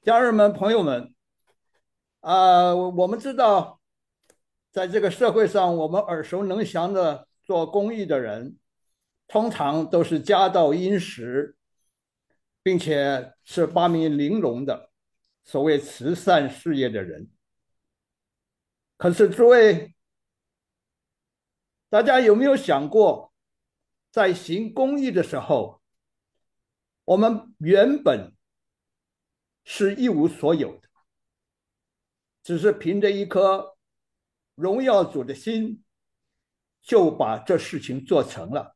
家人们、朋友们，我们知道，在这个社会上，我们耳熟能详的做公益的人，通常都是家道殷实，并且是八面玲珑的所谓慈善事业的人。可是，诸位，大家有没有想过，在行公益的时候，我们原本是一无所有的，只是凭着一颗荣耀主的心，就把这事情做成了。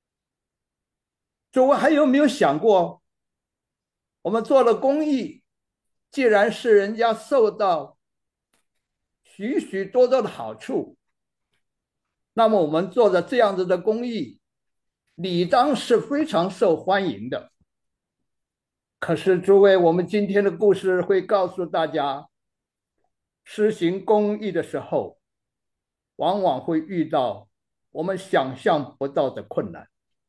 诸位还有没有想过，我们做了公益，既然是人家受到许许多多的好处，那么我们做的这样子的公益，理当是非常受欢迎的。可是，诸位，我们今天的故事会告诉大家，施行公益的时候，往往会遇到我们想象不到的困难。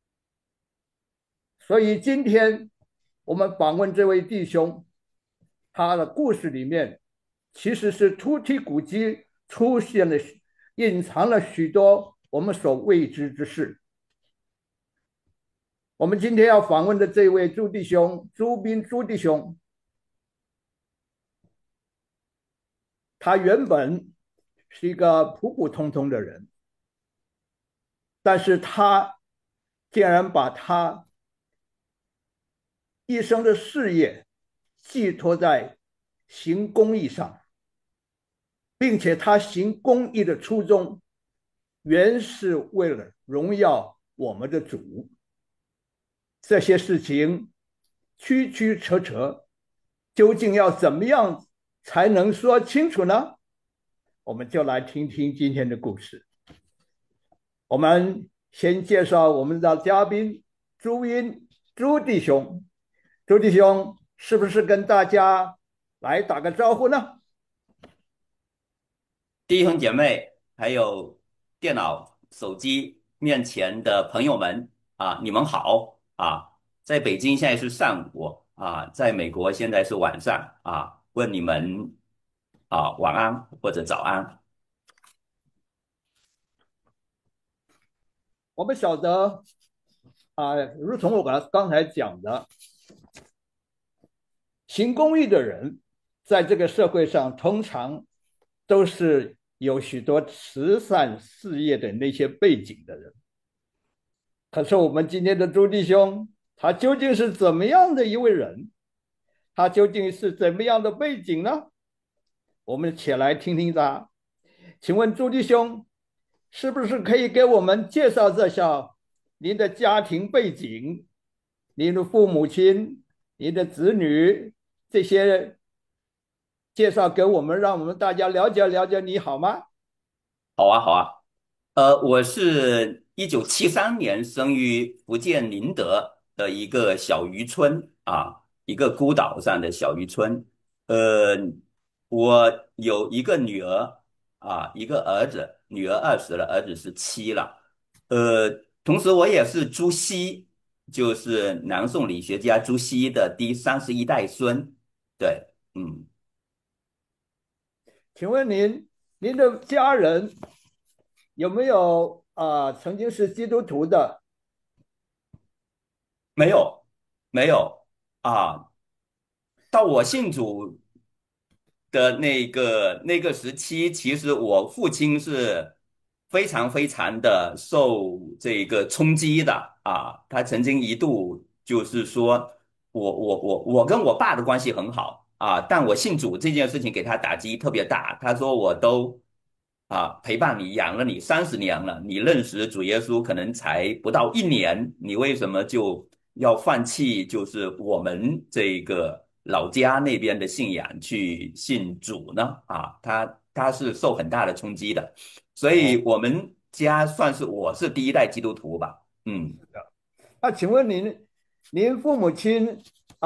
所以今天我们访问这位弟兄，他的故事里面其实是突提古迹出现了，隐藏了许多我们所未知之事。我们今天要访问的这位朱弟兄，朱斌朱弟兄，他原本是一个普普通通的人，但是他竟然把他一生的事业寄托在行公益上，并且他行公益的初衷原是为了荣耀我们的主。这些事情曲曲折折，究竟要怎么样才能说清楚呢？我们就来听听今天的故事。我们先介绍我们的嘉宾朱茵朱弟兄。朱弟兄是不是跟大家来打个招呼呢？ 弟兄姐妹，还有电脑、手机面前的朋友们啊，你们好啊！在北京现在是上午啊，在美国现在是晚上啊。问你们晚安或者早安。 我们晓得如同我刚才讲的，行公益的人在这个社会上通常都是有许多慈善事业的那些背景的人。可是我们今天的朱弟兄，他究竟是怎么样的一位人？他究竟是怎么样的背景呢？我们且来听听他。请问朱弟兄，是不是可以给我们介绍这下您的家庭背景、您的父母亲、您的子女这些介绍给我们，让我们大家了解了解你好吗？ 好啊，好啊。我是1973年生于福建宁德的一个小渔村啊，一个孤岛上的小渔村。呃，我有一个女儿啊，一个儿子，女儿20了，儿子17了。呃，同时我也是朱熹，就是南宋理学家朱熹的第31代孙。对，嗯。 请问您的家人有没有曾经是基督徒的？ 没有，没有啊。到我信主的那个时期，其实我父亲是非常非常的受这个冲击的啊。他曾经一度就是说，我跟我爸的关系很好啊，但我信主这件事情给他打击特别大。他说我都陪伴你养了你30年了，你认识主耶稣可能才不到1年，你为什么就要放弃就是我们这个老家那边的信仰去信主呢？啊，他是受很大的冲击的，所以哦， 我们家算是我是第一代基督徒吧。嗯。 那请问您父母亲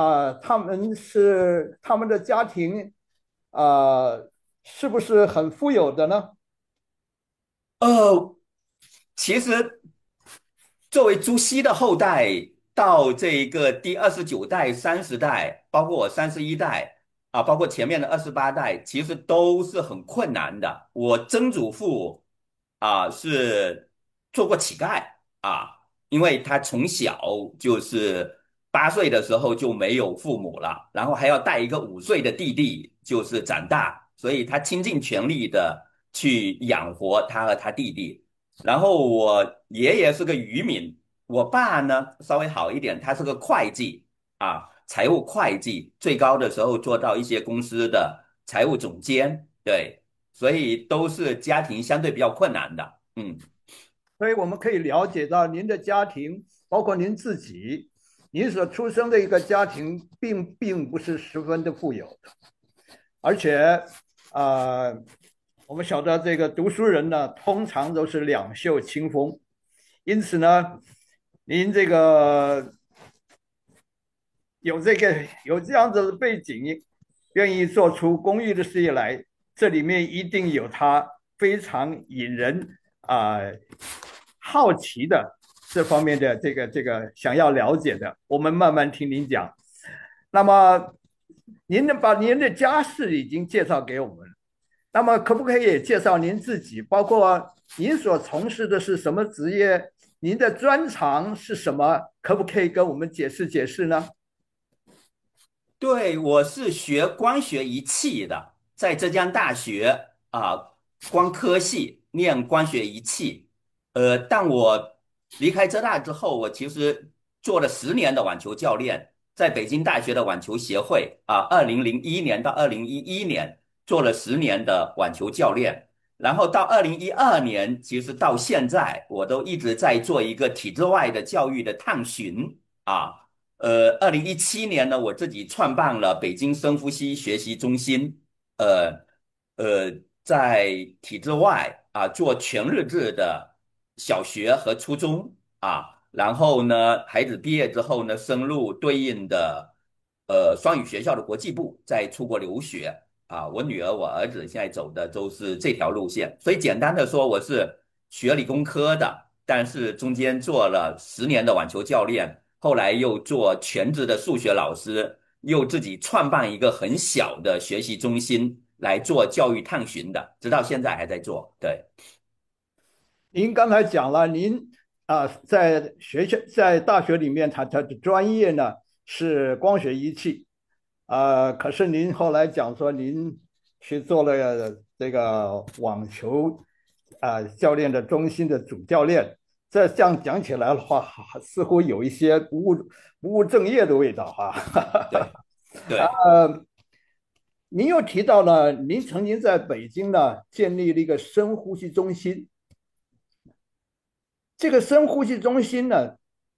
他们的家庭啊，是不是很富有的呢？ 呃，其实作为朱熹的后代，到这一个第29代、30代，包括我31代。 啊，包括前面的28代，其实都是很困难的。我曾祖父是做过乞丐啊，因为他从小就是8岁的时候就没有父母了，然后还要带一个5岁的弟弟，就是长大，所以他倾尽全力的去养活他和他弟弟。然后我爷爷是个渔民，我爸呢稍微好一点，他是个会计。财务会计，最高的时候做到一些公司的财务总监，对，所以都是家庭相对比较困难的。 所以我们可以了解到您的家庭，包括您自己，您所出生的一个家庭并不是十分的富有的，而且我们晓得这个读书人呢，通常都是两袖清风，因此呢，您这个有这样子的背景，愿意做出公益的事业来，这里面一定有他非常引人好奇的这方面的这个想要了解的，我们慢慢听您讲。那么，把您的家世已经介绍给我们了，那么可不可以也介绍您自己，包括您所从事的是什么职业，您的专长是什么？可不可以跟我们解释解释呢？ 对，我是学光学仪器的，在浙江大学光科系念光学仪器。但我离开浙大之后，我其实做了10年的网球教练，在北京大学的网球协会2001年到2011年做了10年的网球教练，然后到2012年，其实到现在我都一直在做一个体制外的教育的探寻啊。2017年呢，我自己创办了北京深呼吸学习中心，呃在体制外做全日制的小学和初中然后呢，孩子毕业之后呢，升入对应的双语学校的国际部，再出国留学我女儿、我儿子现在走的都是这条路线，所以简单的说，我是学理工科的，但是中间做了10年的网球教练。后来又做全职的数学老师，又自己创办一个很小的学习中心来做教育探寻的，直到现在还在做。对， 您刚才讲了，您在在大学里面，他的专业呢是光学仪器，可是您后来讲说您去做了这个网球教练的中心的主教练，这样讲起来的话，似乎有一些不务正业的味道哈。 对，对。 呃，您又提到了您曾经在北京呢建立了一个深呼吸中心，这个深呼吸中心呢，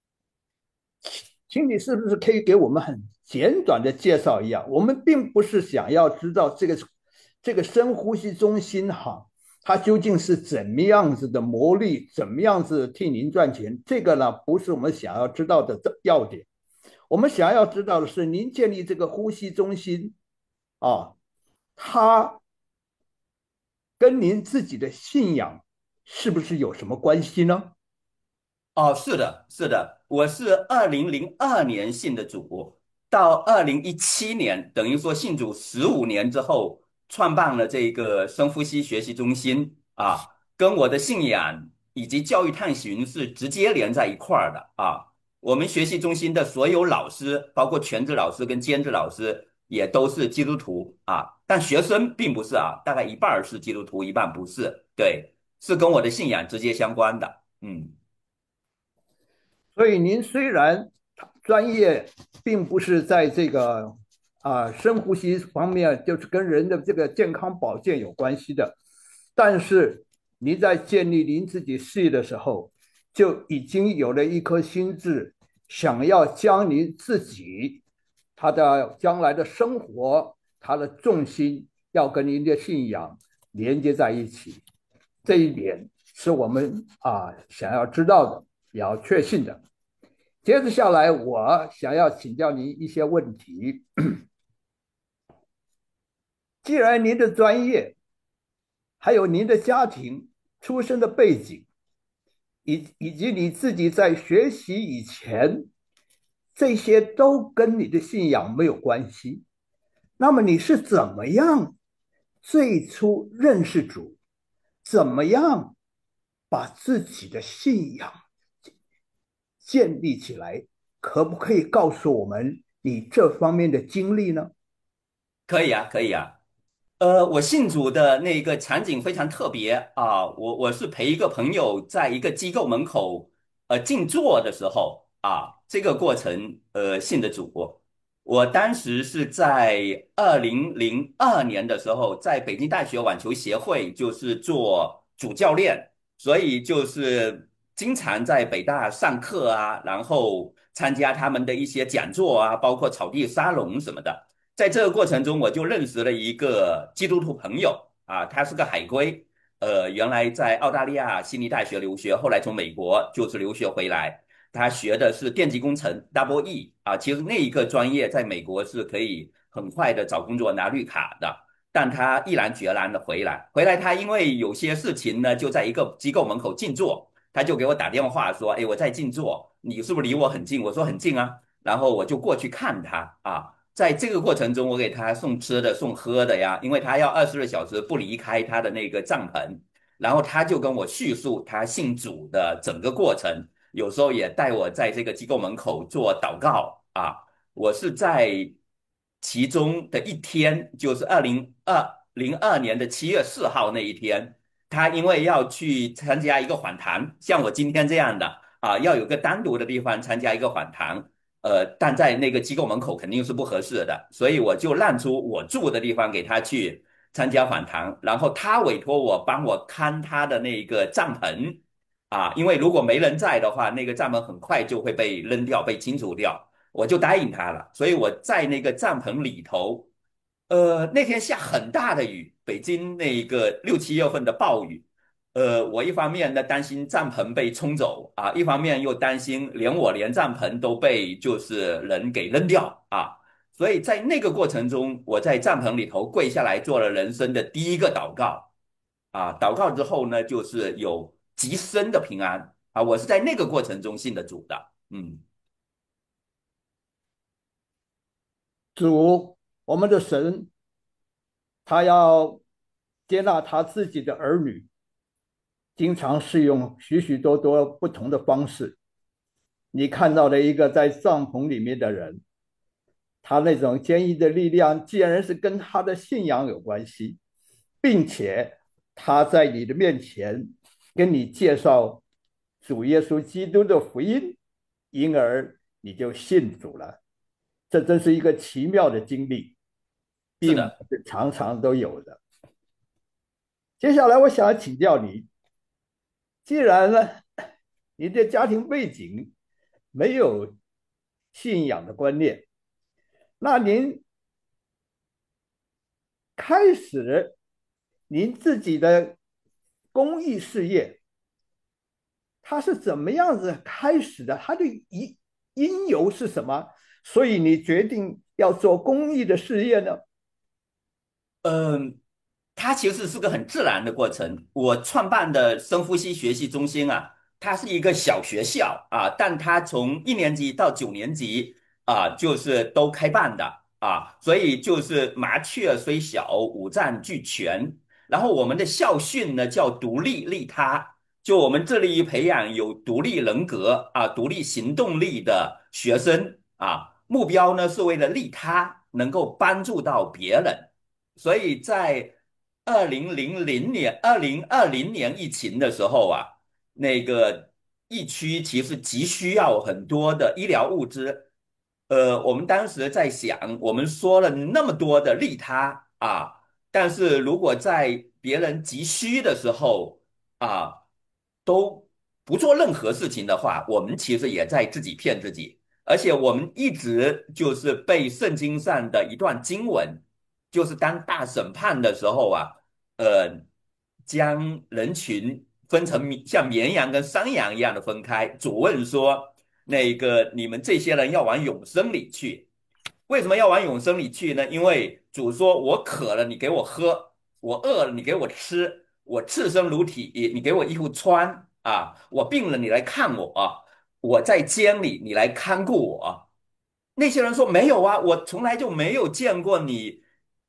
请你是不是可以给我们很简短的介绍一下？我们并不是想要知道这个深呼吸中心哈，它究竟是怎么样子的魔力，怎么样子替您赚钱？这个呢，不是我们想要知道的要点。我们想要知道的是，您建立这个呼吸中心啊，它跟您自己的信仰是不是有什么关系呢？ 哦，是的，是的，我是2002年信的主，到2017年，等于说信主15年之后，创办了这个深呼吸学习中心跟我的信仰以及教育探寻是直接连在一块儿的我们学习中心的所有老师，包括全职老师跟兼职老师，也都是基督徒但学生并不是大概一半儿是基督徒，一半不是，对，是跟我的信仰直接相关的， 所以您虽然专业并不是在这个深呼吸方面，就是跟人的这个健康保健有关系的，但是您在建立您自己事业的时候，就已经有了一颗心智，想要将您自己他的将来的生活，他的重心要跟您的信仰连接在一起，这一点是我们想要知道的，也要确信的。接着下来，我想要请教您一些问题。既然您的专业，还有您的家庭出身的背景，以及你自己在学习以前，这些都跟你的信仰没有关系。 那么你是怎么样最初认识主？怎么样把自己的信仰建立起来？可不可以告诉我们你这方面的经历呢？ 可以啊，可以啊。我信主的那个场景非常特别啊，我是陪一个朋友在一个机构门口静坐的时候啊，这个过程信的主。我当时是在2002年的时候，在北京大学网球协会就是做主教练，所以就是经常在北大上课啊，然后参加他们的一些讲座啊，包括草地沙龙什么的。在这个过程中，我就认识了一个基督徒朋友啊，他是个海归，原来在澳大利亚悉尼大学留学，后来从美国就是留学回来，他学的是电气工程 Double E 啊，其实那一个专业在美国是可以很快的找工作拿绿卡的，但他毅然决然的回来，他因为有些事情呢，就在一个机构门口静坐，他就给我打电话说，哎，我在静坐，你是不是离我很近？我说很近啊，然后我就过去看他啊。在这个过程中，我给他送吃的、送喝的呀，因为他要24小时不离开他的那个帐篷，然后他就跟我叙述他信主的整个过程，有时候也带我在这个机构门口做祷告啊。我是在其中的一天，就是2002年的7月4号那一天，他因为要去参加一个访谈，像我今天这样的啊，要有个单独的地方参加一个访谈。但在那个机构门口肯定是不合适的，所以我就让出我住的地方给他去参加访谈，然后他委托我帮我看他的那个帐篷啊，因为如果没人在的话，那个帐篷很快就会被扔掉、被清除掉，我就答应他了，所以我在那个帐篷里头，那天下很大的雨，北京那个6、7月份的暴雨。我一方面呢担心帐篷被冲走啊，一方面又担心连帐篷都被就是人给扔掉啊，所以在那个过程中，我在帐篷里头跪下来做了人生的第一个祷告啊，祷告之后呢，就是有极深的平安啊，我是在那个过程中信的主的，嗯， 主，我们的神，他要接纳他自己的儿女，经常是用许许多多不同的方式。你看到了一个在帐篷里面的人，他那种坚毅的力量，既然是跟他的信仰有关系，并且他在你的面前跟你介绍主耶稣基督的福音，因而你就信主了。这真是一个奇妙的经历，并不是的。 是常常都有的。接下来，我想请教你，既然呢，你的家庭背景没有信仰的观念，那您开始您自己的公益事业，它是怎么样子开始的？它的因由是什么？所以你决定要做公益的事业呢？ 嗯，它其实是个很自然的过程。我创办的深呼吸学习中心啊，它是一个小学校啊，但它从1年级到9年级啊，就是都开办的啊，所以就是麻雀虽小，五脏俱全。然后我们的校训呢叫独立利他，就我们致力于培养有独立人格啊、独立行动力的学生啊，目标呢是为了利他，能够帮助到别人。所以在2020年疫情的时候啊，那个疫区其实急需要很多的医疗物资。我们当时在想，我们说了那么多的利他啊，但是如果在别人急需的时候啊，都不做任何事情的话，我们其实也在自己骗自己。而且我们一直就是被圣经上的一段经文。就是当大审判的时候啊，将人群分成像绵羊跟山羊一样的分开。主问说：“那个你们这些人要往永生里去，为什么要往永生里去呢？因为主说：我渴了，你给我喝；我饿了，你给我吃；我赤身露体，你给我衣服穿啊；我病了，你来看我啊；我在监里，你来看顾我。”那些人说没有啊，我从来就没有见过你，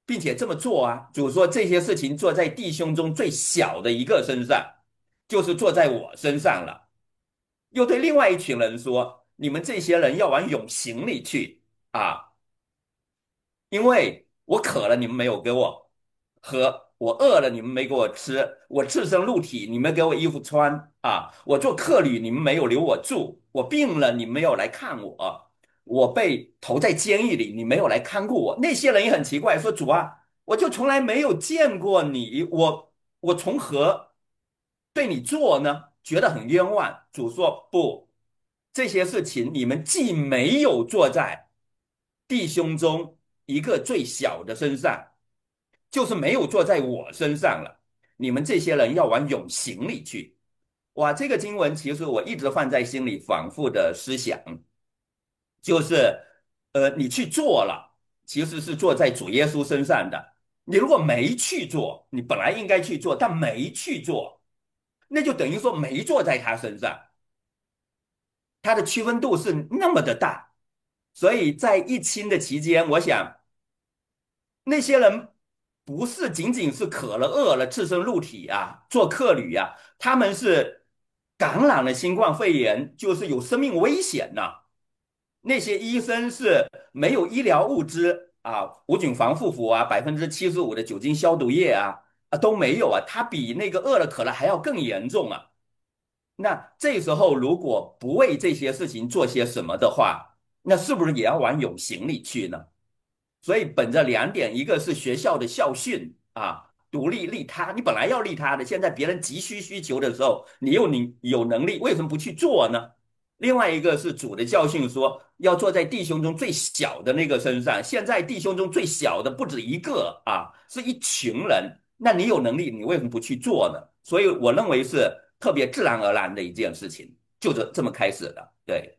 并且这么做啊。主说这些事情做在弟兄中最小的一个身上，就是做在我身上了。又对另外一群人说：你们这些人要往永刑里去啊！因为我渴了，你们没有给我喝；我饿了，你们没给我吃；我赤身露体，你们给我衣服穿啊！我做客旅，你们没有留我住；我病了，你们没有来看我；我被投在监狱里，你没有来看顾我。那些人也很奇怪，说：主啊，我就从来没有见过你，我从何对你做呢？觉得很冤枉。主说：不，这些事情你们既没有做在弟兄中一个最小的身上，就是没有做在我身上了。你们这些人要往永刑里去。哇，这个经文其实我一直放在心里，反复的思想，就是你去做了，其实是做在主耶稣身上的。你如果没去做，你本来应该去做，但没去做，那就等于说没做在他身上，它的区分度是那么的大。所以在疫情的期间，我想那些人不是仅仅是渴了饿了赤身露体啊，做客旅啊，他们是感染了新冠肺炎，就是有生命危险呐、那些医生是没有医疗物资啊，无菌防护服啊，75%的酒精消毒液都没有啊，他比那个饿了渴了还要更严重啊。那这时候如果不为这些事情做些什么的话，那是不是也要往有形里去呢？所以本着两点，一个是学校的校训啊，独立利他，你本来要利他的，现在别人急需需求的时候，你有能力，为什么不去做呢？另外一个是主的教训说，要坐在弟兄中最小的那个身上。现在弟兄中最小的不止一个啊，是一群人。那你有能力，你为什么不去做呢？所以我认为是特别自然而然的一件事情，就是这么开始的。对。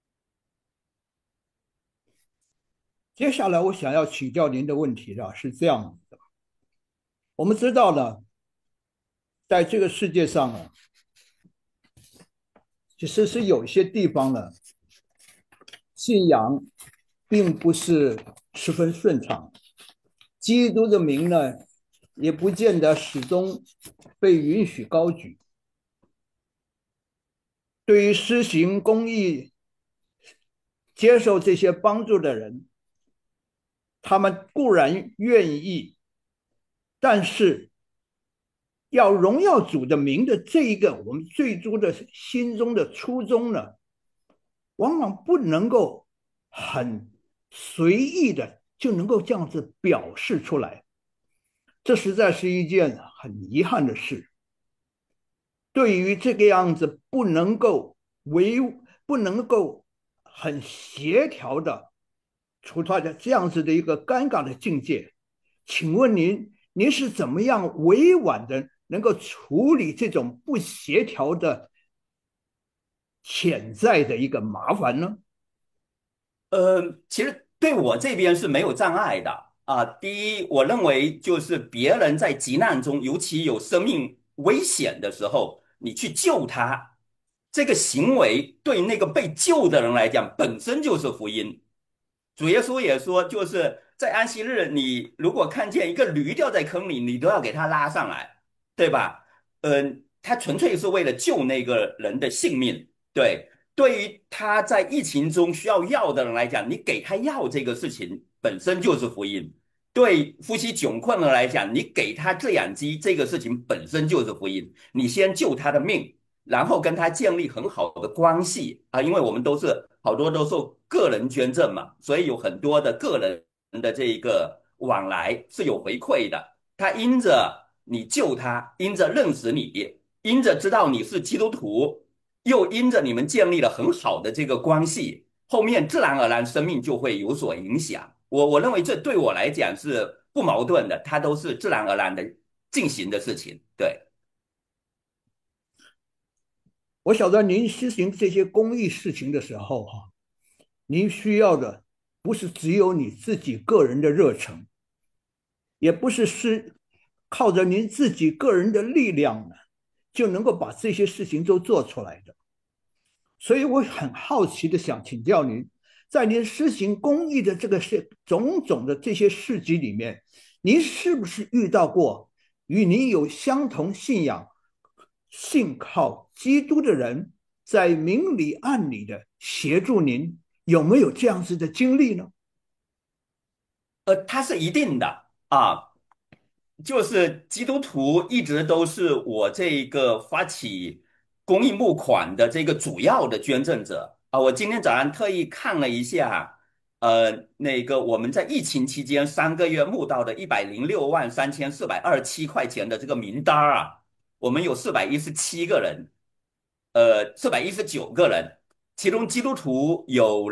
接下来我想要请教您的问题呢，是这样的：我们知道呢，在这个世界上啊，其实是有一些地方呢，信仰并不是十分顺畅，基督的名呢，也不见得始终被允许高举。对于施行公义、接受这些帮助的人，他们固然愿意，但是要荣耀主的名的这一个我们最初的心中的初衷呢，往往不能够很随意的就能够这样子表示出来，这实在是一件很遗憾的事。对于这个样子不能够很协调的处在这样子的一个尴尬的境界，请问您是怎么样委婉的能够处理这种不协调的潜在的一个麻烦呢？ 其实对我这边是没有障碍的啊。第一，我认为就是别人在急难中，尤其有生命危险的时候，你去救他，这个行为对那个被救的人来讲，本身就是福音。主耶稣也说，就是在安息日，你如果看见一个驴掉在坑里，你都要给他拉上来，对吧？他纯粹是为了救那个人的性命。对，对于他在疫情中需要药的人来讲，你给他药这个事情本身就是福音。对夫妻窘困的人来讲，你给他制氧机这个事情本身就是福音。你先救他的命，然后跟他建立很好的关系啊，因为我们好多都是个人捐赠嘛，所以有很多的个人的这一个往来是有回馈的。他因着你救他，因着认识你，因着知道你是基督徒，又因着你们建立了很好的这个关系，后面自然而然生命就会有所影响。我认为这对我来讲是不矛盾的，它都是自然而然的进行的事情。对。 我晓得您实行这些公益事情的时候，您需要的不是只有你自己个人的热忱，也不是靠着您自己个人的力量呢，就能够把这些事情都做出来的。所以我很好奇的想请教您，在您施行公益的这个种种的这些事迹里面， 您是不是遇到过与您有相同信仰、信靠基督的人，在明里暗里的协助您？有没有这样子的经历呢？ 它是一定的啊，就是基督徒一直都是我这个发起公益募款的这个主要的捐赠者啊。我今天早上特意看了一下，那个我们在疫情期间3个月募到的106万3427块钱的这个名单啊，我们有417个人，419个人，其中基督徒有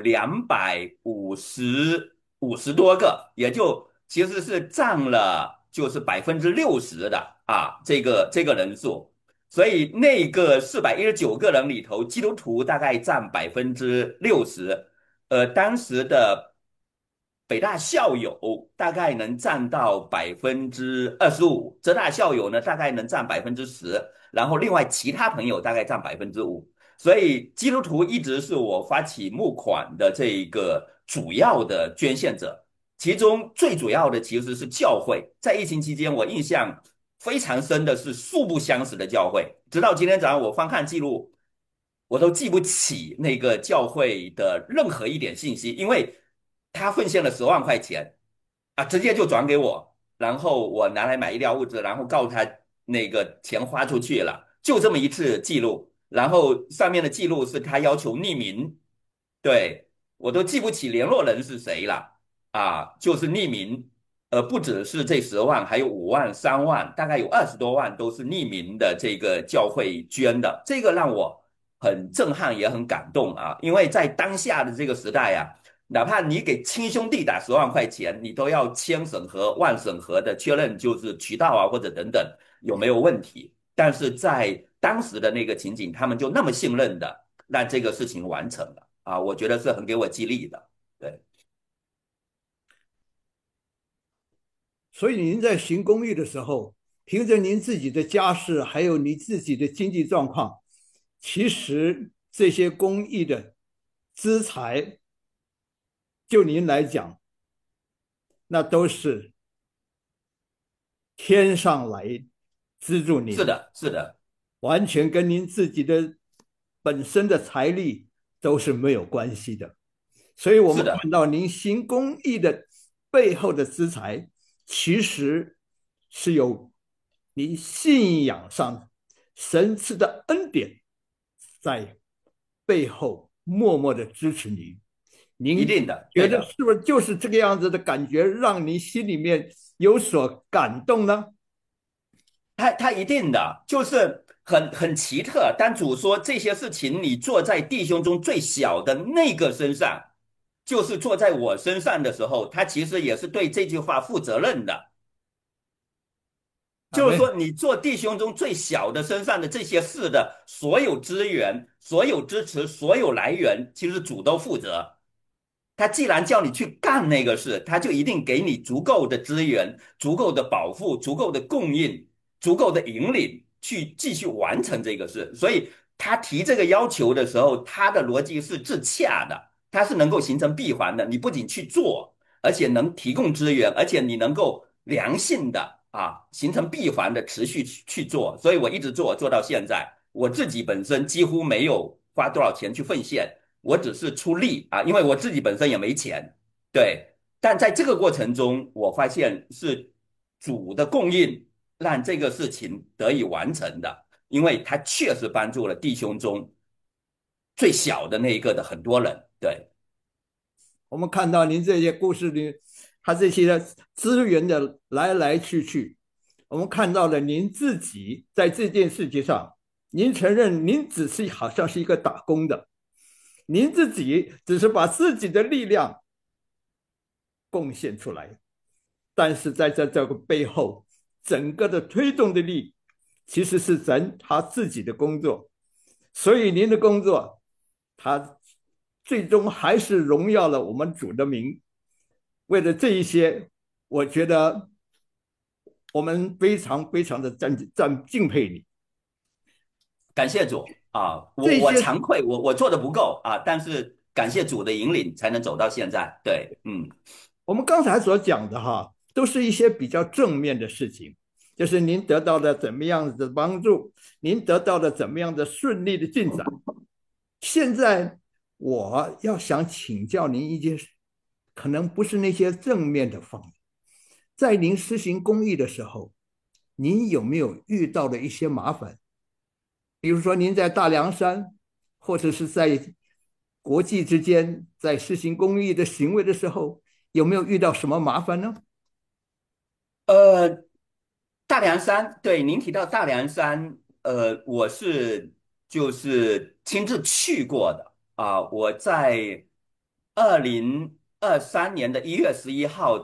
250多个，也就其实是占了就是60%的啊，这个人数。所以那个419个人里头，基督徒大概占60%，当时的北大校友大概能占到25%，浙大校友呢大概能占10%，然后另外其他朋友大概占5%。所以基督徒一直是我发起募款的这一个主要的捐献者，其中最主要的其实是教会。在疫情期间，我印象非常深的是素不相识的教会，直到今天早上我翻看记录，我都记不起那个教会的任何一点信息，因为他奉献了10万块钱啊，直接就转给我，然后我拿来买医疗物资，然后告诉他那个钱花出去了，就这么一次记录。然后上面的记录是他要求匿名，对，我都记不起联络人是谁了啊，就是匿名，不只是这10万，还有5万、3万，大概有20多万都是匿名的这个教会捐的，这个让我很震撼，也很感动啊，因为在当下的这个时代啊，哪怕你给亲兄弟打10万块钱，你都要千审核万审核的确认，就是渠道啊或者等等有没有问题。但是在当时的那个情景，他们就那么信任的让这个事情完成了啊，我觉得是很给我激励的。对， 所以您在行公益的时候，凭着您自己的家世，还有你自己的经济状况，其实这些公益的资财，就您来讲，那都是天上来资助您的， 是的，是的， 完全跟您自己的本身的财力都是没有关系的。所以我们是的， 看到您行公益的背后的资财，其实是有你信仰上神赐的恩典在背后默默的支持您。您一定的， 觉对的。 得是不是就是这个样子的感觉，让您心里面有所感动呢？ 他一定的就是很奇特。当主说这些事情，你做在弟兄中最小的那个身上，就是做在我身上的时候，他其实也是对这句话负责任的。 阿妹， 就是说，你做弟兄中最小的身上的这些事的所有资源、所有支持、所有来源，其实主都负责。他既然叫你去干那个事，他就一定给你足够的资源、足够的保护、足够的供应、足够的引领，去继续完成这个事。所以他提这个要求的时候，他的逻辑是自洽的，他是能够形成闭环的。你不仅去做，而且能提供资源，而且你能够良性的形成闭环的持续去做。所以我一直做到现在，我自己本身几乎没有花多少钱去奉献。我只是出力啊，因为我自己本身也没钱，对。但在这个过程中，我发现是主的供应让这个事情得以完成的，因为他确实帮助了弟兄中最小的那一个的很多人，对。 我们看到您这些故事里，他这些资源的来来去去，我们看到了您自己在这件事情上，您承认您只是好像是一个打工的，您自己只是把自己的力量贡献出来，但是在这个背后，整个的推动的力其实是人他自己的工作，所以您的工作，他最终还是荣耀了我们主的名。为了这一些，我觉得我们非常非常的敬佩你。 感谢主啊，我这些惭愧，我做的不够啊，但是感谢主的引领，才能走到现在。对，嗯， 我们刚才所讲的哈， 都是一些比较正面的事情，就是您得到了怎么样的帮助，您得到了怎么样的顺利的进展。现在我要想请教您一件事，可能不是那些正面的方面，在您施行公益的时候，您有没有遇到的一些麻烦？比如说您在大凉山，或者是在国际之间，在施行公益的行为的时候，有没有遇到什么麻烦呢？ 呃，大凉山，对，您提到大凉山，我是就是亲自去过的啊，我在2023年的1月11号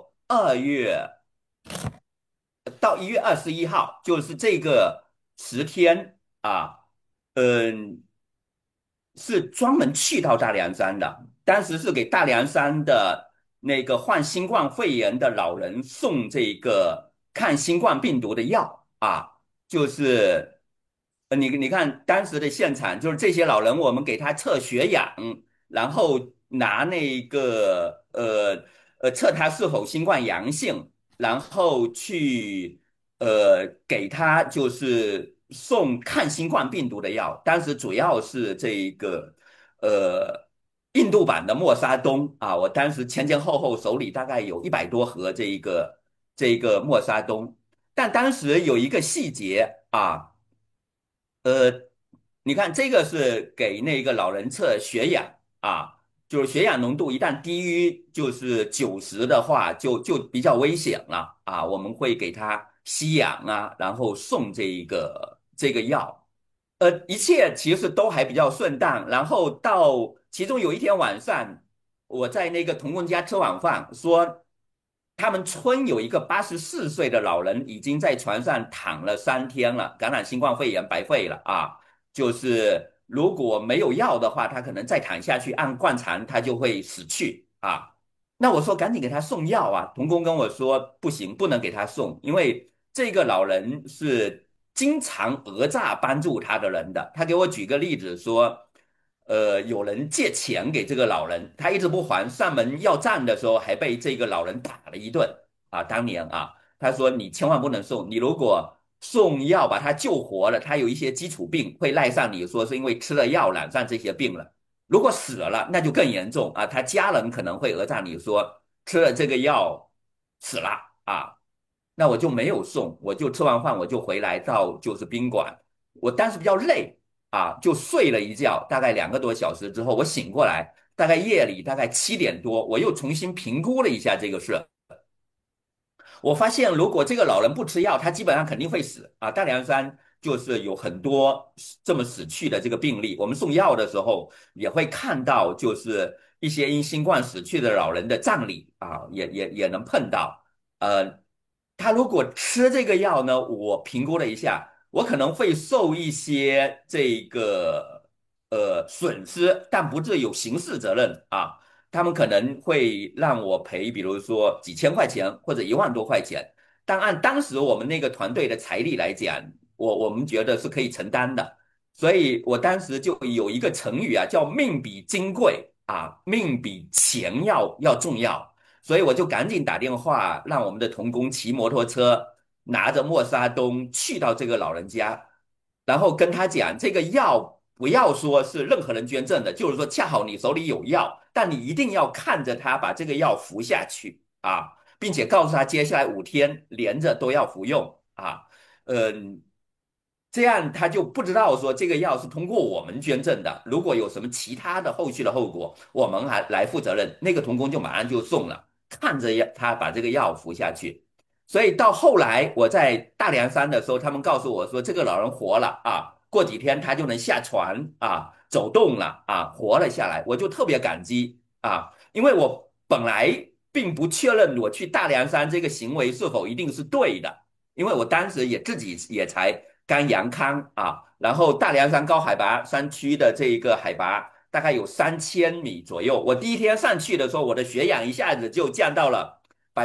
到1月21号，就是这个10天啊，嗯，是专门去到大凉山的。当时是给大凉山的那个患新冠肺炎的老人送这个抗新冠病毒的药啊，就是你看当时的现场，就是这些老人，我们给他测血氧，然后拿那个测他是否新冠阳性。然后去给他就是送抗新冠病毒的药，当时主要是这一个呃印度版的默沙东啊，我当时前前后后手里大概有100多盒这一个默沙东，但当时有一个细节啊。呃，你看这个是给那个老人测血氧啊，就是血氧浓度一旦低于就是90的话，就比较危险了啊。我们会给他吸氧啊，然后送这个药。一切其实都还比较顺当。然后到其中有一天晚上，我在那个童工家吃晚饭，说他们村有一个84岁的老人已经在床上躺了3天了，感染新冠肺炎白肺了啊！就是如果没有药的话，他可能再躺下去，按惯常他就会死去啊。那我说赶紧给他送药啊，童工跟我说不行，不能给他送，因为这个老人是经常讹诈帮助他的人的。他给我举个例子说，有人借钱给这个老人，他一直不还，上门要账的时候还被这个老人打了一顿啊。当年啊，他说你千万不能送，你如果送药把他救活了，他有一些基础病会赖上你说是因为吃了药染上这些病了。如果死了，那就更严重啊！他家人可能会讹诈你说吃了这个药死了啊，那我就没有送，我就吃完饭我就回来到就是宾馆，我当时比较累啊，就睡了一觉，大概2个多小时之后，我醒过来，大概夜里大概7点多，我又重新评估了一下这个事，我发现，如果这个老人不吃药，他基本上肯定会死啊。大凉山就是有很多这么死去的这个病例，我们送药的时候也会看到，就是一些因新冠死去的老人的葬礼啊，也能碰到。呃，他如果吃这个药呢，我评估了一下，我可能会受一些这个损失，但不至有刑事责任啊。他们可能会让我赔，比如说几千块钱或者1万多块钱，但按当时我们那个团队的财力来讲，我们觉得是可以承担的，所以我当时就有一个成语啊，叫命比金贵啊，命比钱要重要，所以我就赶紧打电话让我们的童工骑摩托车，拿着默沙东去到这个老人家，然后跟他讲这个药不要说是任何人捐赠的，就是说恰好你手里有药，但你一定要看着他把这个药服下去啊，并且告诉他接下来5天连着都要服用啊，嗯。这样他就不知道说这个药是通过我们捐赠的，如果有什么其他的后续的后果，我们还来负责任。那个童工就马上就送了，看着他把这个药服下去。所以到后来我在大凉山的时候，他们告诉我说这个老人活了啊，过几天他就能下船啊，走动了啊，活了下来，我就特别感激啊，因为我本来并不确认我去大凉山这个行为是否一定是对的。因为我当时也自己也才刚阳康啊，然后大凉山高海拔山区的这一个海拔大概有3000米左右，我第一天上去的时候，我的血氧一下子就降到了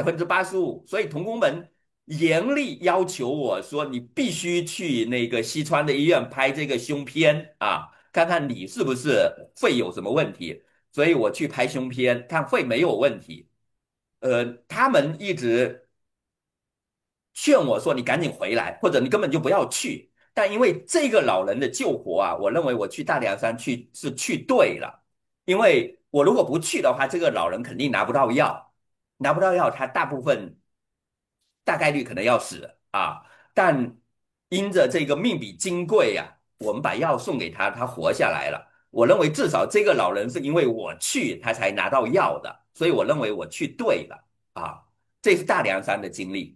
85%，所以同工们严厉要求我说，你必须去那个西川的医院拍这个胸片啊，看看你是不是肺有什么问题，所以我去拍胸片，看肺没有问题。 他们一直劝我说你赶紧回来，或者你根本就不要去。但因为这个老人的救活啊，我认为我去大凉山是去对了，因为我如果不去的话，这个老人肯定拿不到药，拿不到药，他大概率可能要死啊。但因着这个命比金贵呀、我们把药送给他，他活下来了。我认为至少这个老人是因为我去，他才拿到药的，所以我认为我去对了啊。这是大凉山的经历，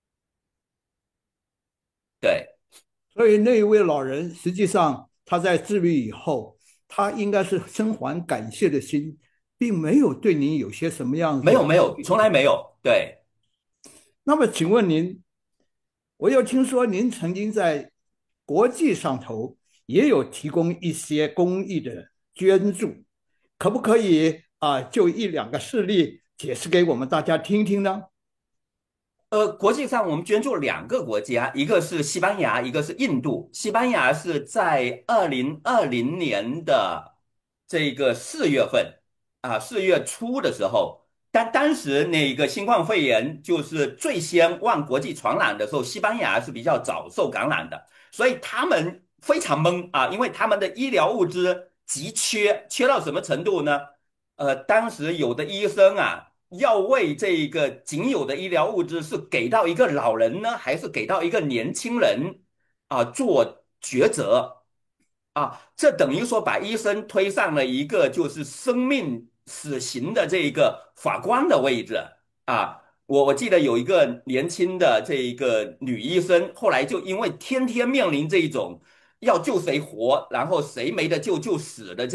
对。 所以那一位老人实际上他在治愈以后，他应该是生还感谢的心，并没有对您有些什么样的。 没有没有，从来没有。对， 那么请问您，我又听说您曾经在国际上头也有提供一些公益的捐助，可不可以就一两个事例解释给我们大家听听呢？ 国际上我们捐助2个国家，一个是西班牙，一个是印度。西班牙是在2020年的这个4月份4月初的时候，但当时那个新冠肺炎就是最先往国际传染的时候，西班牙是比较早受感染的，所以他们非常懵啊，因为他们的医疗物资急缺，缺到什么程度呢？当时有的医生啊，要为这个仅有的医疗物资是给到一个老人呢，还是给到一个年轻人做抉择这等于说把医生推上了一个就是生命死刑的这个法官的位置啊。我记得有一个年轻的这一个女医生，后来就因为天天面临这种要救谁活，然后谁没得救就死的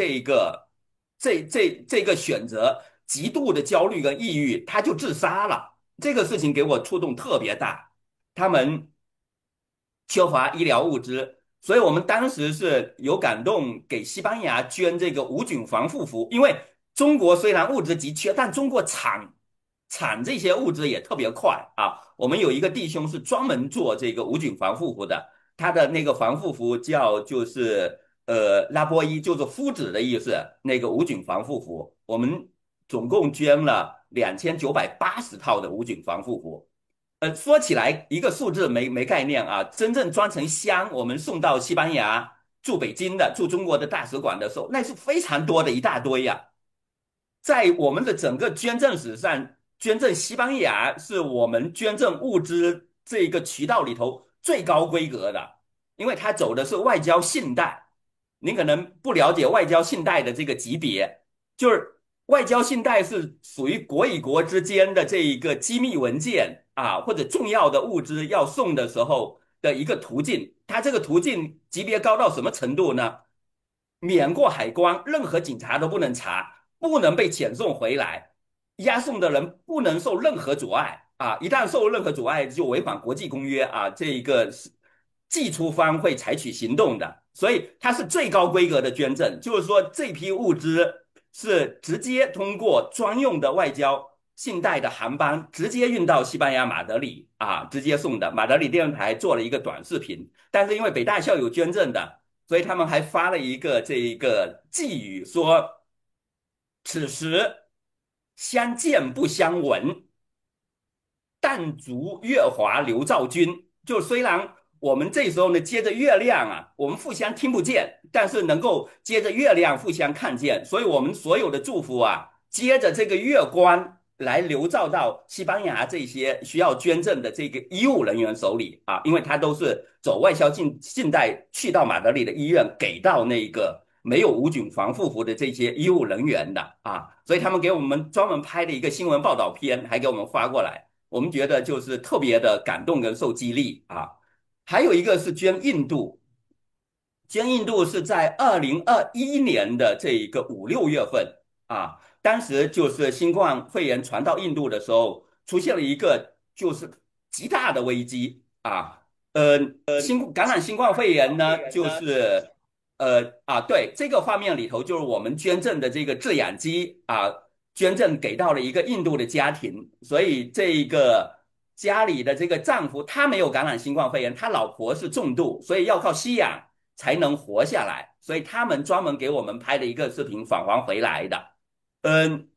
这个选择，极度的焦虑跟抑郁，她就自杀了。这个事情给我触动特别大。他们缺乏医疗物资，所以我们当时是有感动给西班牙捐这个无菌防护服，因为中国虽然物资急缺，但中国产这些物资也特别快啊。我们有一个弟兄是专门做这个无菌防护服的，他的那个防护服就是拉波伊，就是夫子的意思，那个无菌防护服，我们总共捐了2980套的无菌防护服。说起来一个数字没概念啊，真正装成箱，我们送到西班牙驻北京的驻中国的大使馆的时候，那是非常多的一大堆呀、在我们的整个捐赠史上，捐赠西班牙是我们捐赠物资这个渠道里头最高规格的，因为它走的是外交信贷。您可能不了解外交信贷的这个级别，就是外交信贷是属于国与国之间的这一个机密文件或者重要的物资要送的时候的一个途径。它这个途径级别高到什么程度呢？免过海关，任何警察都不能查，不能被遣送回来，押送的人不能受任何阻碍一旦受任何阻碍，就违反国际公约这一个是寄出方会采取行动的，所以它是最高规格的捐赠，就是说这批物资是直接通过专用的外交信贷的航班直接运到西班牙马德里直接送的。马德里电视台做了一个短视频，但是因为北大校有捐赠的，所以他们还发了一个这一个寄语说：此时相见不相闻，但逐月华流照君。就虽然我们这时候呢接着月亮我们互相听不见，但是能够接着月亮互相看见，所以我们所有的祝福接着这个月光来流照到西班牙这些需要捐赠的这个医务人员手里因为他都是走外销信贷去到马德里的医院，给到那个没有无菌防护服的这些医务人员的所以他们给我们专门拍了一个新闻报道片，还给我们发过来。我们觉得就是特别的感动跟受激励还有一个是捐印度，捐印度是在2021年的这一个5、6月份当时就是新冠肺炎传到印度的时候，出现了一个就是极大的危机感染新冠肺炎呢，就是对这个画面里头，就是我们捐赠的这个制氧机捐赠给到了一个印度的家庭，所以这一个家里的这个丈夫他没有感染新冠肺炎，他老婆是重度，所以要靠吸氧才能活下来，所以他们专门给我们拍了一个视频返还回来的。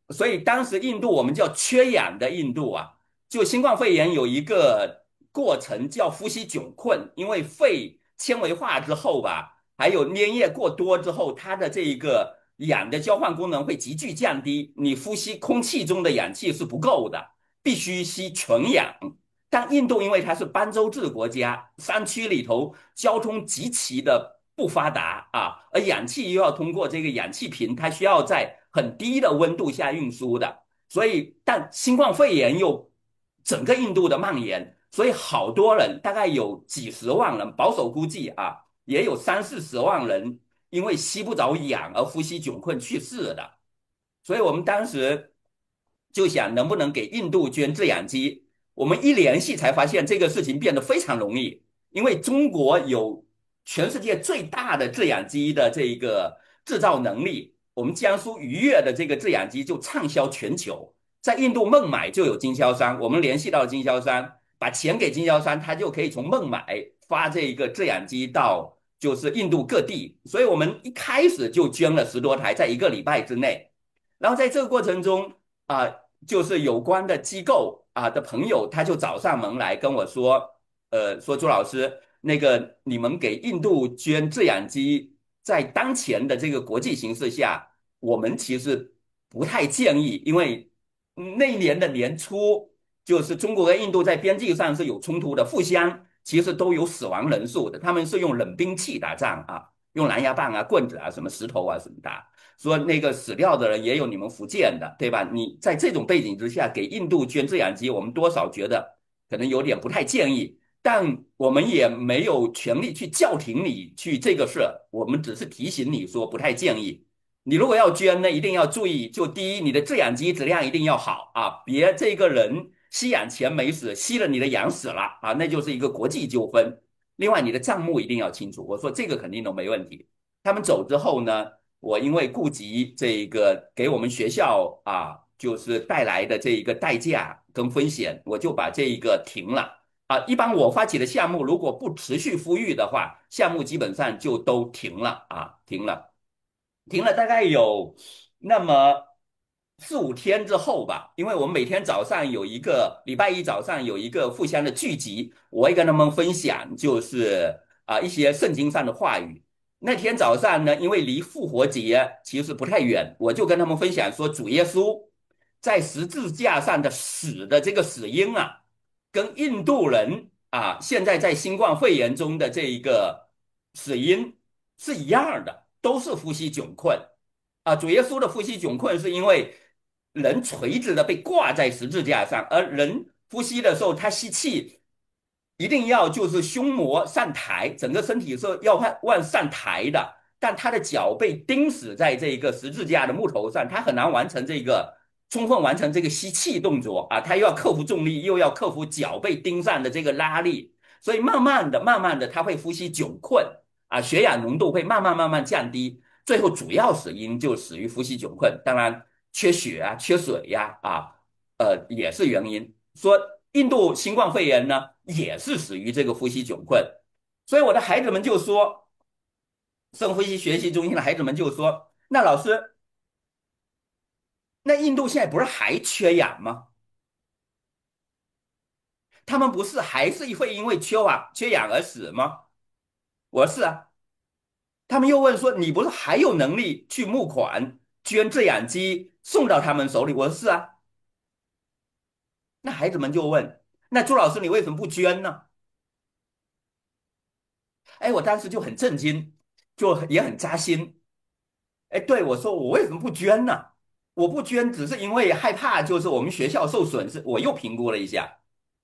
所以当时印度我们叫缺氧的印度啊，就新冠肺炎有一个过程叫呼吸窘困，因为肺纤维化之后吧，还有粘液过多之后，它的这一个氧的交换功能会急剧降低，你呼吸空气中的氧气是不够的，必须吸纯氧。但印度因为它是邦州制国家，山区里头交通极其的不发达啊，而氧气又要通过这个氧气瓶，它需要在很低的温度下运输的，所以但新冠肺炎又整个印度的蔓延，所以好多人大概有几十万人，保守估计啊，也有30-40万人因为吸不着氧而呼吸窘困去世的。所以我们当时就想能不能给印度捐制氧机。我们一联系才发现这个事情变得非常容易，因为中国有全世界最大的制氧机的这一个制造能力。我们江苏渔业的这个制氧机就畅销全球，在印度孟买就有经销商，我们联系到经销商，把钱给经销商，他就可以从孟买发这个制氧机到就是印度各地。所以我们一开始就捐了10多台，在一个礼拜之内。然后在这个过程中就是有关的机构的朋友，他就找上门来跟我说，说朱老师，那个你们给印度捐制氧机，在当前的这个国际形势下，我们其实不太建议，因为那一年的年初，就是中国跟印度在边境上是有冲突的，互相其实都有死亡人数的，他们是用冷兵器打仗啊，用狼牙棒啊、棍子啊、什么石头啊什么打。说那个死掉的人也有你们福建的，对吧？你在这种背景之下给印度捐制氧机，我们多少觉得可能有点不太建议，但我们也没有权利去叫停你去这个事，我们只是提醒你说不太建议。你如果要捐呢，一定要注意，就第一，你的制氧机质量一定要好啊，别这个人吸氧前没死，吸了你的氧死了啊，那就是一个国际纠纷。另外，你的账目一定要清楚。我说这个肯定都没问题。他们走之后呢？我因为顾及这个给我们学校就是带来的这一个代价跟风险，我就把这一个停了一般我发起的项目，如果不持续呼吁的话，项目基本上就都停了停了，停了大概有那么4-5天之后吧，因为我们每天早上有一个礼拜一早上有一个互相的聚集，我会跟他们分享就是一些圣经上的话语。那天早上呢，因为离复活节其实不太远，我就跟他们分享说，主耶稣在十字架上的死的这个死因跟印度人现在在新冠肺炎中的这一个死因是一样的，都是呼吸窘困主耶稣的呼吸窘困是因为人垂直的被挂在十字架上，而人呼吸的时候，他吸气一定要就是胸膜上抬，整个身体是要往上抬的，但他的脚被钉死在这个十字架的木头上，他很难完成这个充分完成这个吸气动作他又要克服重力，又要克服脚被钉上的这个拉力，所以慢慢的、慢慢的，他会呼吸窘困血氧浓度会慢慢降低，最后主要死因就死于呼吸窘困，当然缺血缺水也是原因。说印度新冠肺炎呢，也是死于这个呼吸窘困。所以我的孩子们就说，深呼吸学习中心的孩子们就说，那老师，那印度现在不是还缺氧吗？他们不是还是会因为缺氧而死吗？我说是啊。他们又问说，你不是还有能力去募款捐制氧机送到他们手里？我说是啊。那孩子们就问，那朱老师你为什么不捐呢？哎，我当时就很震惊，就也很扎心。哎，对我说我为什么不捐呢？我不捐只是因为害怕，就是我们学校受损失。我又评估了一下，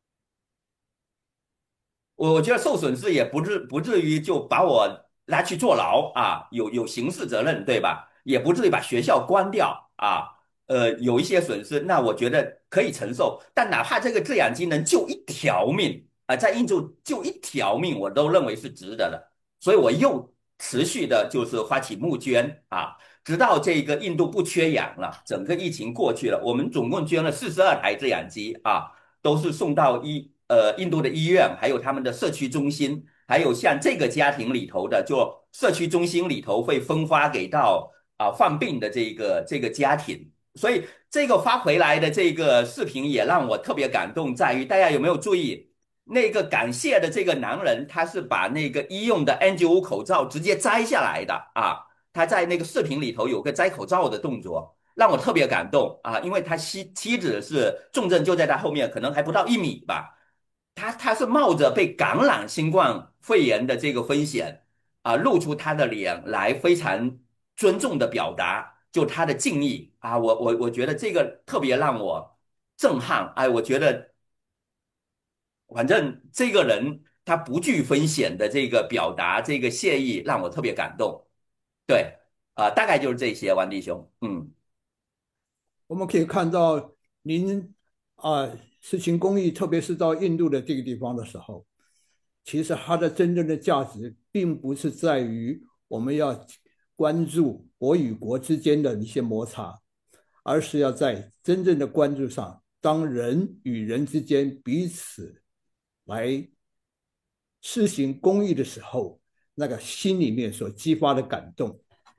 我觉得受损失也不至于就把我拉去坐牢有刑事责任，对吧？也不至于把学校关掉有一些损失，那我觉得可以承受。但哪怕这个制氧机能救一条命在印度救一条命，我都认为是值得的。所以我又持续的就是发起募捐直到这个印度不缺氧了，整个疫情过去了，我们总共捐了42台制氧机都是送到印度的医院，还有他们的社区中心，还有像这个家庭里头的，就社区中心里头会分发给到患病的这个家庭。 所以这个发回来的这个视频也让我特别感动，在于大家有没有注意，那个感谢的这个男人，他是把那个医用的 N95口罩直接摘下来的啊，他在那个视频里头有个摘口罩的动作，让我特别感动啊，因为他妻子是重症就在他后面，可能还不到1米吧，他是冒着被感染新冠肺炎的这个风险啊，露出他的脸来，非常尊重的表达就他的敬意啊，我觉得这个特别让我震撼，哎，我觉得反正这个人他不惧风险的这个表达，这个谢意让我特别感动。对，大概就是这些，王弟兄， 我们可以看到您啊实行公益，特别是到印度的这个地方的时候，其实它的真正的价值并不是在于我们要关注国与国之间的一些摩擦，而是要在真正的关注上，当人与人之间彼此来施行公益的时候，那个心里面所激发的感动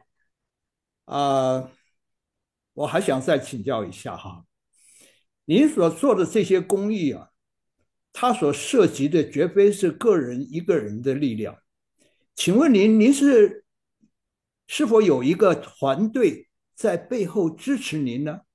啊。我还想再请教一下哈，您所做的这些公益啊，它所涉及的绝非是个人一个人的力量。请问您是否有一个团队在背后支持您呢？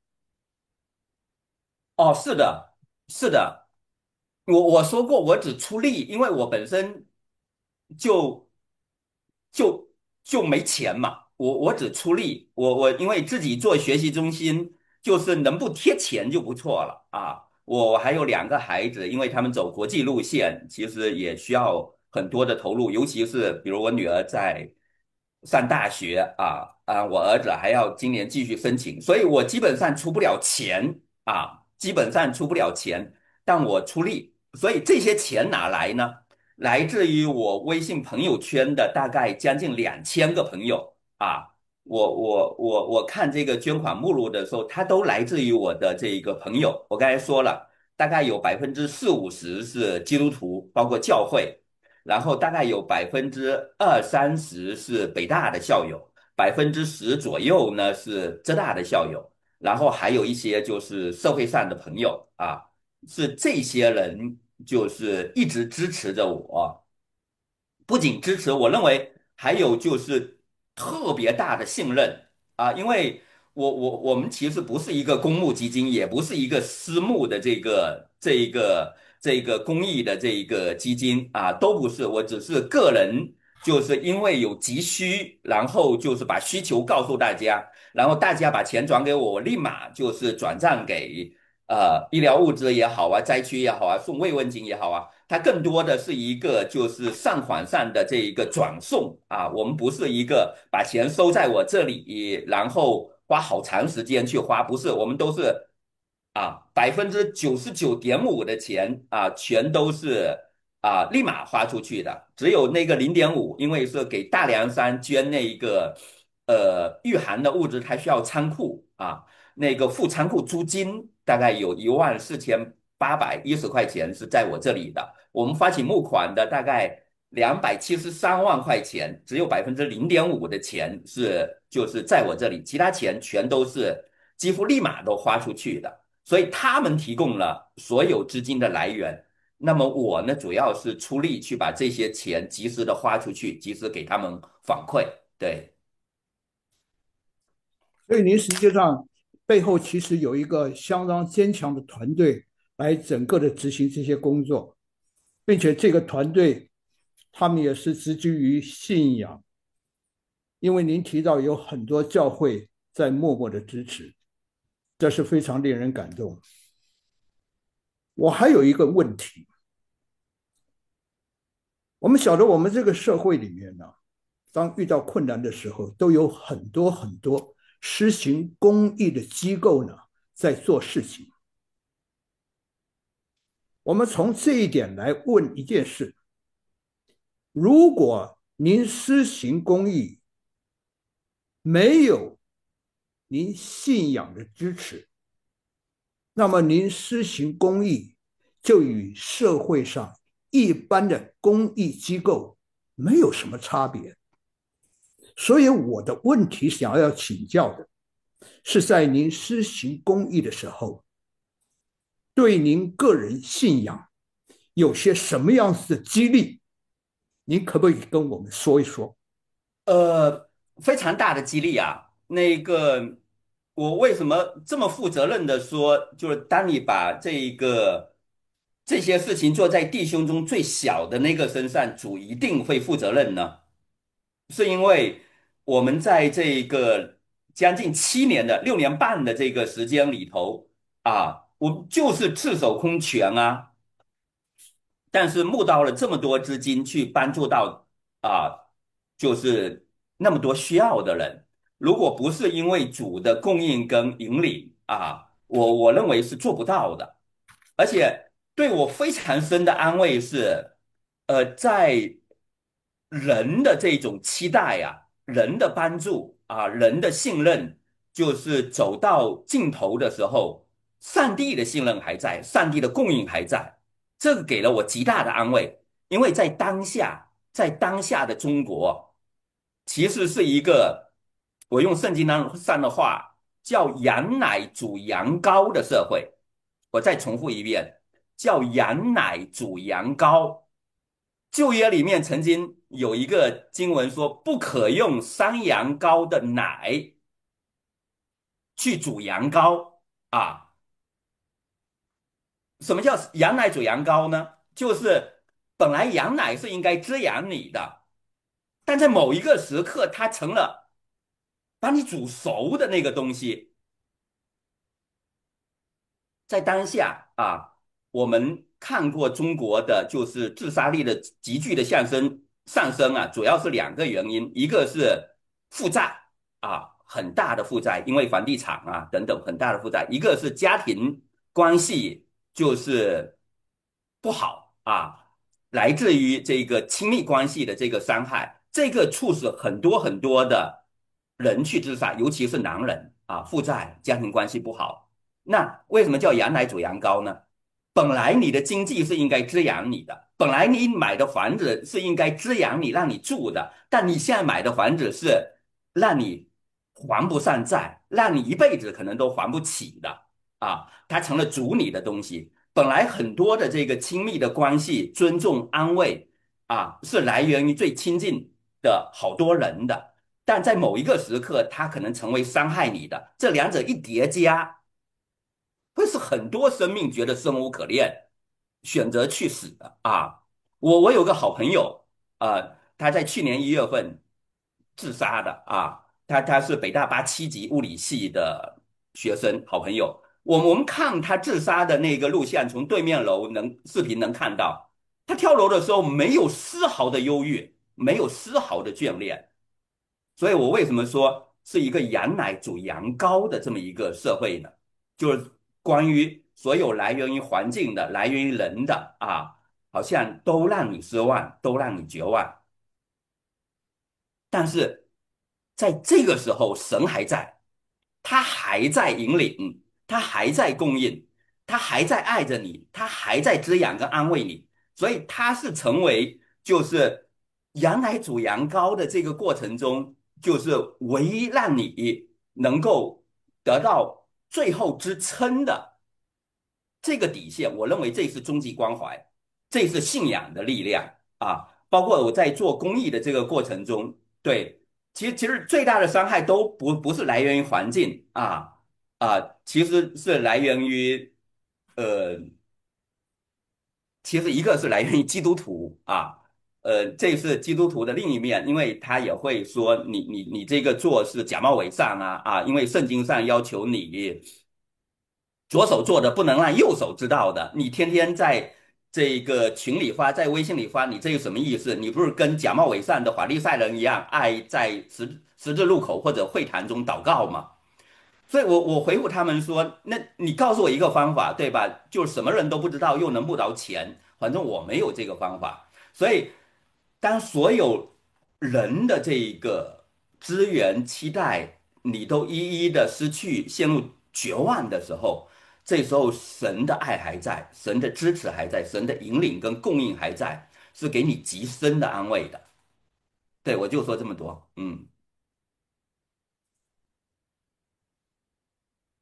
哦，是的，是的，我说过我只出力，因为我本身就就就没钱嘛，我只出力，我因为自己做学习中心，就是能不贴钱就不错了啊。我还有2个孩子，因为他们走国际路线，其实也需要很多的投入，尤其是比如我女儿在上大学我儿子还要今年继续申请，所以我基本上出不了钱基本上出不了钱，但我出力，所以这些钱哪来呢？来自于我微信朋友圈的大概将近2000个朋友啊。我看这个捐款目录的时候，它都来自于我的这一个朋友。我刚才说了，大概有40%-50%是基督徒，包括教会，然后大概有20-30%是北大的校友，10%左右呢是浙大的校友，然后还有一些就是社会上的朋友是这些人就是一直支持着我，不仅支持，我认为还有就是特别大的信任因为我们其实不是一个公募基金，也不是一个私募的这个公益的这一个基金都不是，我只是个人，就是因为有急需，然后就是把需求告诉大家，然后大家把钱转给我，我立马就是转账给医疗物资也好灾区也好送慰问金也好它更多的是一个就是善款上的这一个转送我们不是一个把钱收在我这里，然后花好长时间去花，不是，我们都是99.5%的钱全都是立马花出去的，只有那个0.5，因为是给大凉山捐那个御寒的物资，它需要仓库那个付仓库租金大概有14810块钱是在我这里的，我们发起募款的大概273万块钱，只有0.5%的钱就是在我这里，其他钱全都是几乎立马都花出去的。所以他们提供了所有资金的来源，那么我呢，主要是出力去把这些钱及时的花出去，及时给他们反馈。对， 所以您实际上背后其实有一个相当坚强的团队来整个的执行这些工作，并且这个团队他们也是植基于信仰，因为您提到有很多教会在默默的支持，这是非常令人感动。我还有一个问题，我们晓得我们这个社会里面呢，当遇到困难的时候，都有很多很多施行公益的机构呢在做事情。我们从这一点来问一件事：如果您施行公益没有您信仰的支持，那么您施行公益就与社会上一般的公益机构没有什么差别。所以我的问题想要请教的， 是在您施行公义的时候，对您个人信仰有些什么样子的激励？您可不可以跟我们说一说？ 呃，非常大的激励啊！那个，我为什么这么负责任的说，就是当你把这些事情做在弟兄中最小的那个身上，主一定会负责任呢？是因为我们在这个将近7年的6年半的这个时间里头啊，我们就是赤手空拳啊。但是募到了这么多资金去帮助到啊，就是那么多需要的人。如果不是因为主的供应跟引领啊，我认为是做不到的。而且对我非常深的安慰是，在人的这种期待啊，人的帮助啊，人的信任，就是走到尽头的时候，上帝的信任还在，上帝的供应还在。这个给了我极大的安慰，因为在当下的中国，其实是一个我用圣经当上的话叫“羊奶煮羊羔”的社会。我再重复一遍，叫“羊奶煮羊羔”。旧约里面曾经有一个经文说，不可用山羊羔的奶去煮羊羔啊。什么叫羊奶煮羊羔呢？就是本来羊奶是应该滋养你的，但在某一个时刻，它成了把你煮熟的那个东西。在当下啊，我们看过中国的就是自杀率的急剧的上升啊，主要是2个原因，一个是负债啊，很大的负债，因为房地产啊等等很大的负债；一个是家庭关系就是不好啊，来自于这个亲密关系的这个伤害，这个促使很多很多的人去自杀，尤其是男人啊，负债，家庭关系不好。那为什么叫羊奶煮羊羔呢？本来你的经济是应该滋养你的，本来你买的房子是应该滋养你，让你住的，但你现在买的房子是让你还不上债，让你一辈子可能都还不起的啊，它成了煮你的东西。本来很多的这个亲密的关系、尊重、安慰啊，是来源于最亲近的好多人的，但在某一个时刻，它可能成为伤害你的，这两者一叠加。会使很多生命觉得生无可恋，选择去死的啊！我有个好朋友，他在去年1月份自杀的啊，他是北大87级物理系的学生，好朋友。我们看他自杀的那个录像，从对面楼视频能看到，他跳楼的时候没有丝毫的忧郁，没有丝毫的眷恋。所以我为什么说是一个羊奶煮羊羔的这么一个社会呢？就是关于所有来源于环境的、来源于人的啊，好像都让你失望，都让你绝望。但是在这个时候，神还在，他还在引领，他还在供应，他还在爱着你，他还在滋养跟安慰你，所以他是成为就是羊奶煮羊羔的这个过程中，就是唯一让你能够得到最后支撑的这个底线。我认为这是终极关怀，这是信仰的力量啊！包括我在做公益的这个过程中，对，其实最大的伤害都不是来源于环境其实是来源于呃，其实一个是来源于基督徒这是基督徒的另一面，因为他也会说你这个做是假冒伪善因为圣经上要求你左手做的不能让右手知道的，你天天在这个群里发，在微信里发，你这有什么意思？你不是跟假冒伪善的法利赛人一样，爱在十字路口或者会谈中祷告吗？所以我回复他们说，那你告诉我一个方法，对吧？就是什么人都不知道，又能募到钱，反正我没有这个方法。所以，当所有人的这一个资源期待你都一一的失去，陷入绝望的时候，这时候神的爱还在，神的支持还在，神的引领跟供应还在，是给你极深的安慰的。对，我就说这么多，嗯。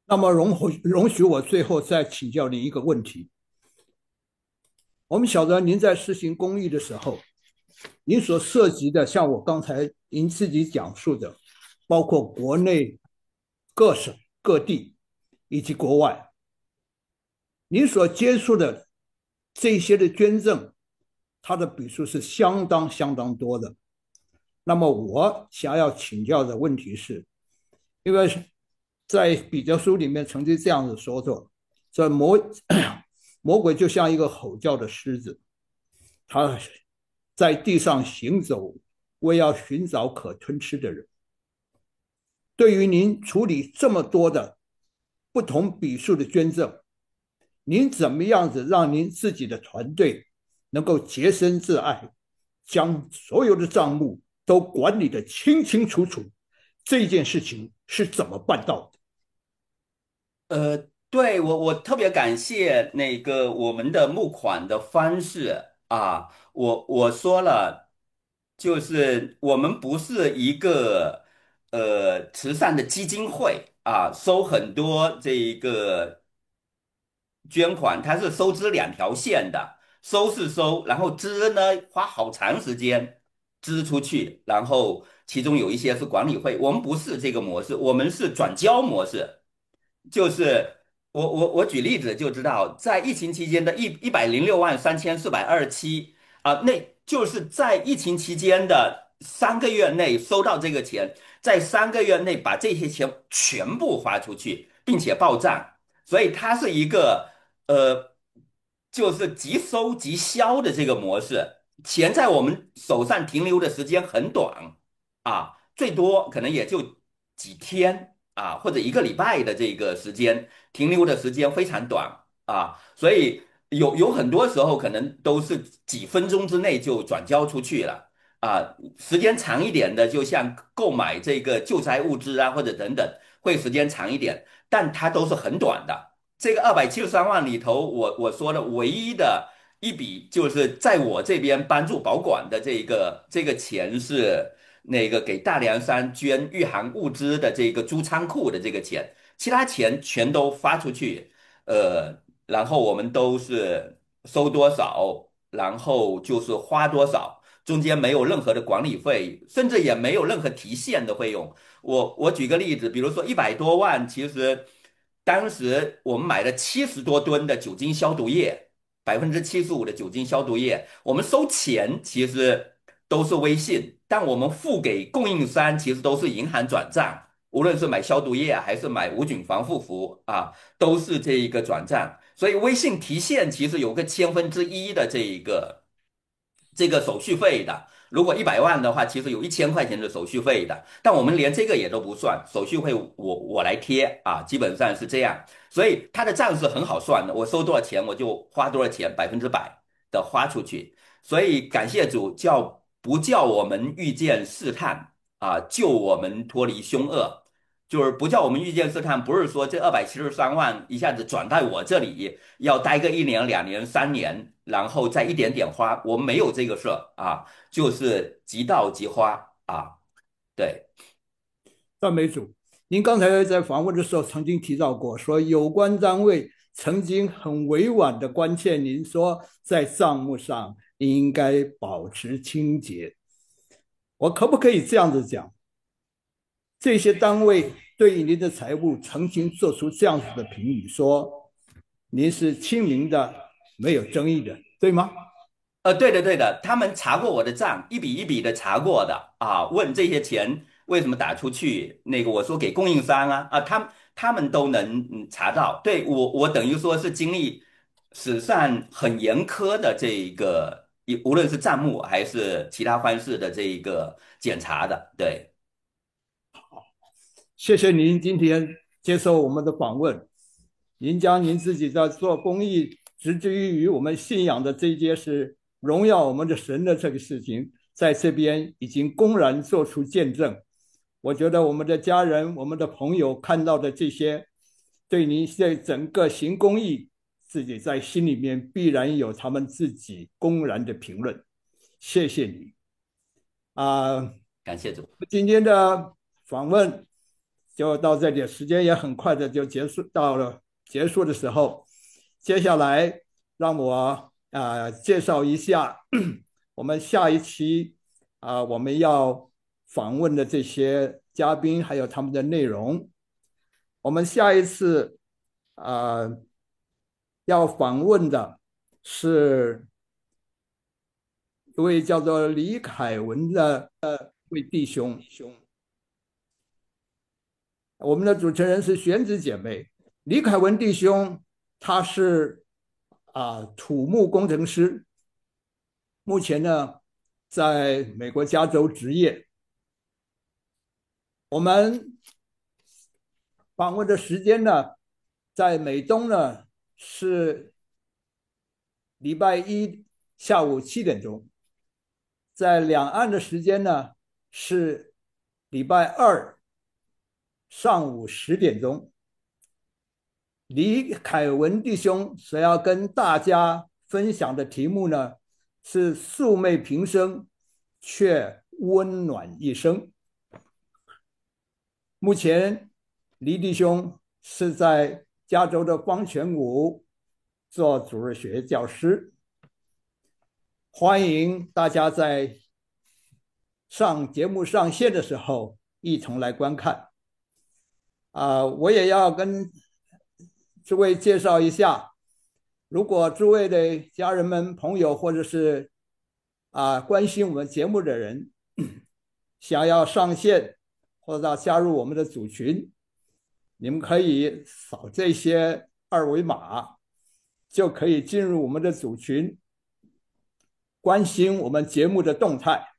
那么容许我最后再请教您一个问题。我们晓得您在实行公益的时候，您所涉及的，像我刚才您自己讲述的，包括国内各省各地以及国外，您所接触的这些的捐赠，它的笔数是相当相当多的。那么我想要请教的问题是，因为在彼得书里面曾经这样子说过，这魔鬼就像一个吼叫的狮子，他在地上行走，为要寻找可吞吃的人。对于您处理这么多的不同笔数的捐赠，您怎么样子让您自己的团队能够洁身自爱，将所有的账目都管理得清清楚楚？这件事情是怎么办到的？ 对，我特别感谢那个我们的募款的方式啊，我说了，就是我们不是一个慈善的基金会啊，收很多这个捐款，它是收支两条线的，收是收，然后支呢花好长时间支出去，然后其中有一些是管理费，我们不是这个模式，我们是转交模式。就是我举例子就知道，在疫情期间的106.3427啊，那就是在疫情期间的3个月内收到这个钱，在3个月内把这些钱全部花出去，并且报账，所以它是一个呃，就是即收即销的这个模式，钱在我们手上停留的时间很短啊，最多可能也就几天。啊，或者1个礼拜的这个时间停留的时间非常短啊，所以有很多时候可能都是几分钟之内就转交出去了啊，时间长一点的，就像购买这个救灾物资啊，或者等等，会时间长一点，但它都是很短的。这个273万里头，我说的唯一的一笔，就是在我这边帮助保管的这个钱是。那个给大凉山捐御寒物资的这个租仓库的这个钱，其他钱全都发出去，然后我们都是收多少，然后就是花多少，中间没有任何的管理费，甚至也没有任何提现的费用。我举个例子，比如说100多万，其实当时我们买了70多吨的酒精消毒液，75%的酒精消毒液，我们收钱其实都是微信，但我们付给供应商其实都是银行转账，无论是买消毒液还是买无菌防护服啊，都是这一个转账，所以微信提现其实有个1/1000的这个手续费的。如果100万的话，其实有1000块钱的手续费的，但我们连这个也都不算，手续费我来贴啊，基本上是这样，所以它的账是很好算的，我收多少钱我就花多少钱，100%的花出去。所以感谢主不叫我们遇见试探啊，救我们脱离凶恶，就是不叫我们遇见试探，不是说这273万一下子转到我这里，要待个1年、2年、3年，然后再一点点花，我们没有这个事儿啊，就是即到即花啊，对。 赞美主，您刚才在访问的时候曾经提到过，说有关单位曾经很委婉的关切您说，在账目上应该保持清洁。我可不可以这样子讲？这些单位对于您的财务曾经做出这样子的评语，说您是清明的，没有争议的，对吗？ 对的，对的，他们查过我的账，一笔一笔的查过的啊，问这些钱为什么打出去，那个我说给供应商啊，他们都能查到。对，我等于说是经历史上很严苛的这一个，无论是账目还是其他方式的这一个检查的。对， 谢谢您今天接受我们的访问，您将您自己在做公益，直至于我们信仰的这一件事，荣耀我们的神的这个事情，在这边已经公然做出见证。我觉得我们的家人、我们的朋友看到的这些，对您在整个行公益，自己在心里面必然有他们自己公然的评论。谢谢你啊！ 感谢主。 今天的访问就到这里，时间也很快的就结束到了结束的时候。接下来让我介绍一下我们下一期我们要访问的这些嘉宾，还有他们的内容。我们下一次啊、要访问的是一位叫做李凯文的一位弟兄。我们的主持人是玄子姐妹。李凯文弟兄，他是土木工程师，目前呢在美国加州执业。我们访问的时间呢，在美东呢是礼拜一下午7点钟，在两岸的时间呢是礼拜二上午10点钟。李凯文弟兄所要跟大家分享的题目呢，是素昧平生，却温暖一生。目前，李弟兄是在加州的光泉谷做主日学教师。欢迎大家在节目上线的时候一同来观看。我也要跟诸位介绍一下，如果诸位的家人们、朋友或者是关心我们节目的人想要上线或者加入我们的组群，你们可以扫这些二维码，就可以进入我们的组群，关心我们节目的动态。